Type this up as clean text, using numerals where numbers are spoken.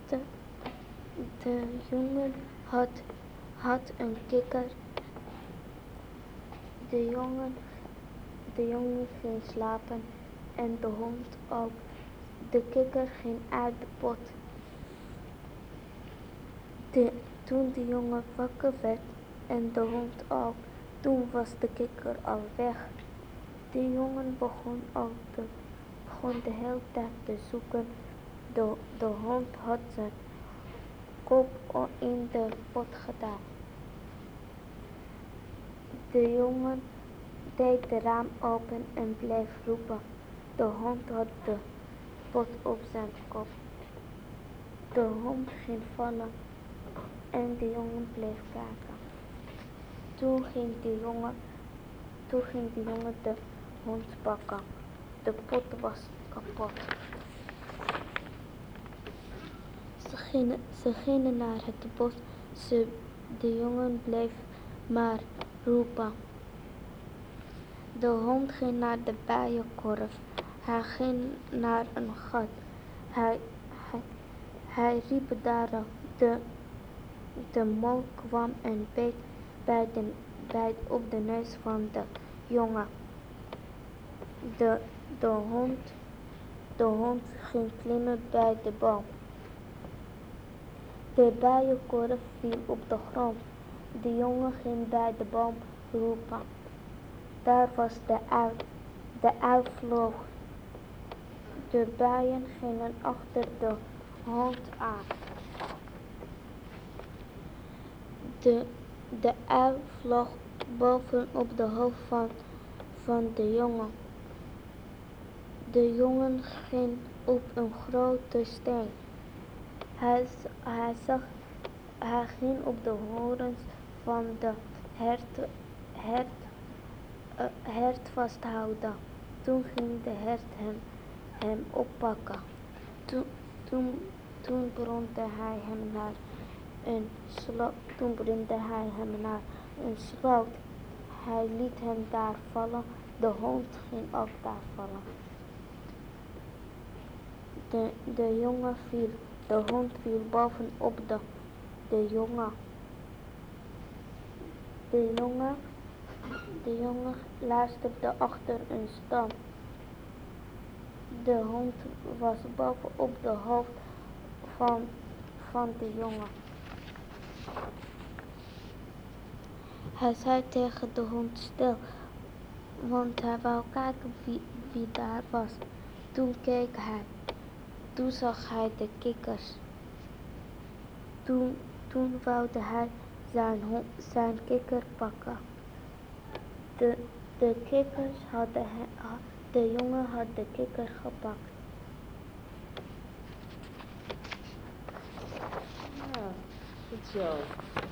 De, de jongen had een kikker. De jongen ging slapen en de hond ook. De kikker ging uit de pot. Toen de jongen wakker werd en de hond ook, toen was de kikker al weg. De jongen begon de hele tijd te zoeken. De hond had zijn kop in de pot gedaan. De jongen deed de raam open en bleef roepen. De hond had de pot op zijn kop. De hond ging vallen en de jongen bleef kijken. Toen ging de jongen de hond pakken. De pot was kapot. Ze gingen naar het bos. De jongen bleef maar roepen. De hond ging naar de bijenkorf. Hij ging naar een gat. Hij riep daarop. De mol kwam en beet op de neus van de jongen. De hond ging klimmen bij de boom. De bijenkorf viel op de grond. De jongen ging bij de boom roepen. Daar was de ui. De ui vloog. De bijen gingen achter de hond aan. De ui vloog bovenop de hoofd van de jongen. De jongen ging op een grote steen. Hij ging op de horens van de hert vasthouden. Toen ging de hert hem oppakken. Toen brandde hij hem naar een sloot. Hij liet hem daar vallen. De hond ging ook daar vallen. De jongen viel. De hond viel bovenop de jongen. De jongen luisterde achter een stam. De hond was bovenop de hoofd van de jongen. Hij zei tegen de hond stil, want hij wou kijken wie daar was. Toen keek hij. Toen zag hij de kikkers. Toen woude hij zijn kikker pakken. De jongen had de kikker gepakt. Ja, goed zo.